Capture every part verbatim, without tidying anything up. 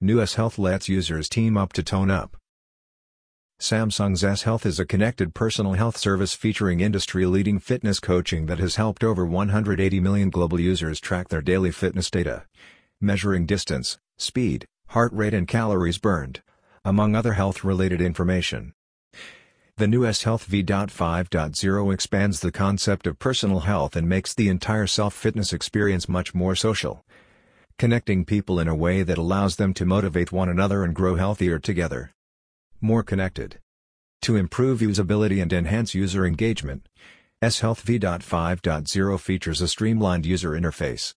New S Health lets users team up to tone up. Samsung's S Health is a connected personal health service featuring industry-leading fitness coaching that has helped over one hundred eighty million global users track their daily fitness data, measuring distance, speed, heart rate and calories burned, among other health-related information. The new S Health V five point zero expands the concept of personal health and makes the entire self-fitness experience much more social, connecting people in a way that allows them to motivate one another and grow healthier together. More connected. To improve usability and enhance user engagement, S Health V five point zero features a streamlined user interface.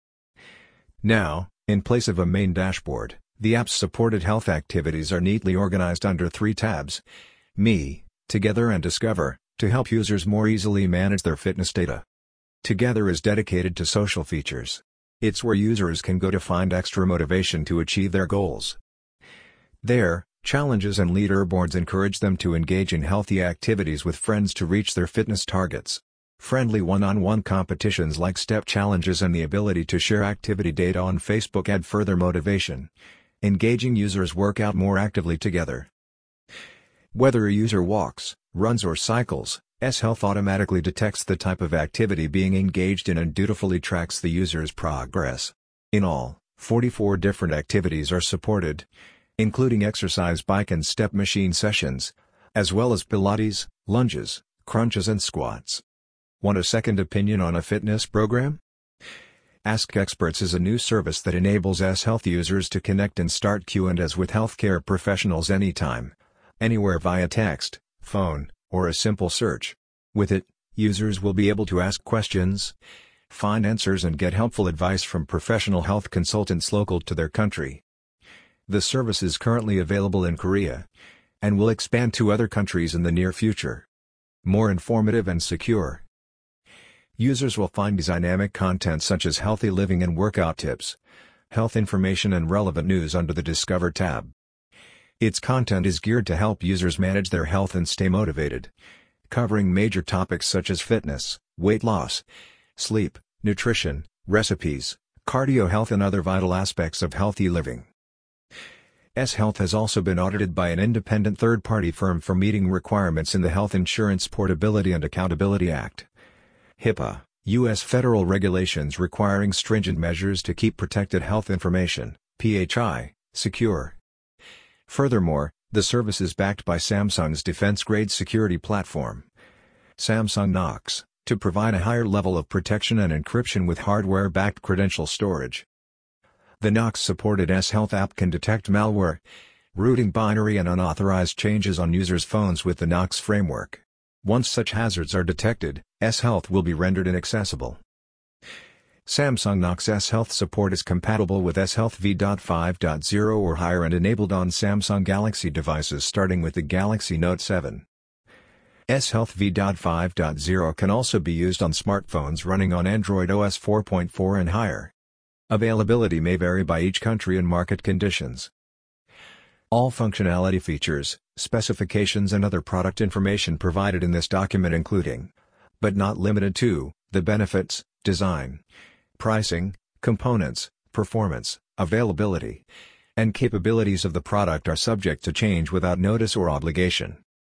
Now, in place of a main dashboard, the app's supported health activities are neatly organized under three tabs: Me, Together and Discover, to help users more easily manage their fitness data. Together is dedicated to social features. It's where users can go to find extra motivation to achieve their goals. There, challenges and leaderboards encourage them to engage in healthy activities with friends to reach their fitness targets. Friendly one-on-one competitions like step challenges and the ability to share activity data on Facebook add further motivation, engaging users work out more actively together. Whether a user walks, runs or cycles, S Health automatically detects the type of activity being engaged in and dutifully tracks the user's progress. In all, forty-four different activities are supported, including exercise bike and step machine sessions, as well as Pilates, lunges, crunches and squats. Want a second opinion on a fitness program? Ask Experts is a new service that enables S Health users to connect and start Q and A's with healthcare professionals anytime, anywhere via text, phone, or a simple search. With it, users will be able to ask questions, find answers and get helpful advice from professional health consultants local to their country. The service is currently available in Korea, and will expand to other countries in the near future. More informative and secure. Users will find dynamic content such as healthy living and workout tips, health information and relevant news under the Discover tab. Its content is geared to help users manage their health and stay motivated, covering major topics such as fitness, weight loss, sleep, nutrition, recipes, cardio health and other vital aspects of healthy living. S Health has also been audited by an independent third-party firm for meeting requirements in the Health Insurance Portability and Accountability Act. HIPAA, U S federal regulations requiring stringent measures to keep protected health information, P H I, secure. Furthermore, the service is backed by Samsung's defense-grade security platform, Samsung Knox, to provide a higher level of protection and encryption with hardware-backed credential storage. The Knox-supported S Health app can detect malware, routing binary and unauthorized changes on users' phones with the Knox framework. Once such hazards are detected, S Health will be rendered inaccessible. Samsung Knox S Health support is compatible with S Health V five point zero or higher and enabled on Samsung Galaxy devices starting with the Galaxy Note seven. S Health V five point zero can also be used on smartphones running on Android O S four point four and higher. Availability may vary by each country and market conditions. All functionality features, specifications and other product information provided in this document including, but not limited to, the benefits, design, pricing, components, performance, availability, and capabilities of the product are subject to change without notice or obligation.